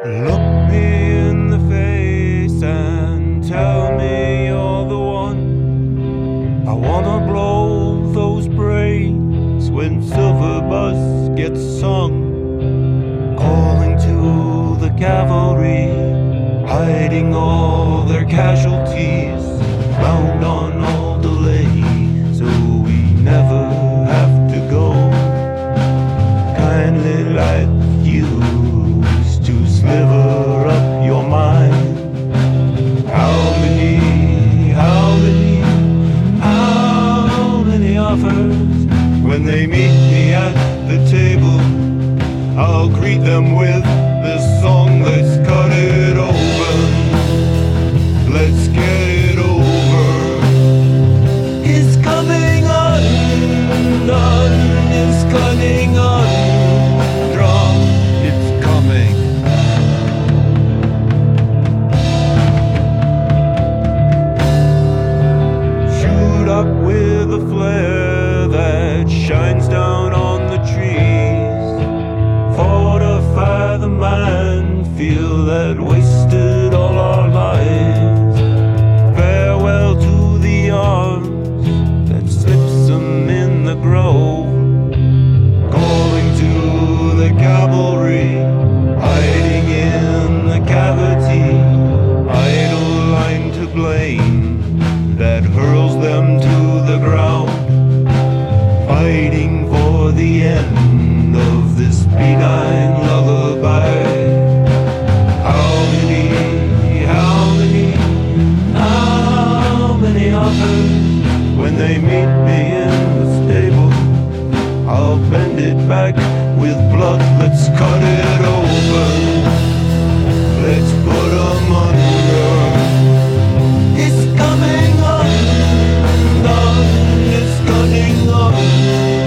Look me in the face and tell me you're the one. I wanna blow those brains when Silver Bus gets sung. Calling to the cavalry, hiding all their casualties, bound on all delay, so we never have to go. Kindly like you to sliver up your mind. How many offers? When they meet me at the table, I'll greet them with this song. Let's cut it over. Let's get it over. It's coming undone. It's cutting undrunk. It's coming. Shoot up with a flare that shines down on the trees. Fortify the minefield that wasted all our lives. Farewell to the arms that slips them in the grove. Calling to the cavalry, hiding in the cavity. Idle line to blame that hurls them to the ground. Fighting for the end of this benign lullaby. How many offers? When they meet me in the stable, I'll bend it back with blood. Let's cut it over. Let's put 'em under. It's coming undone. It's cutting undone.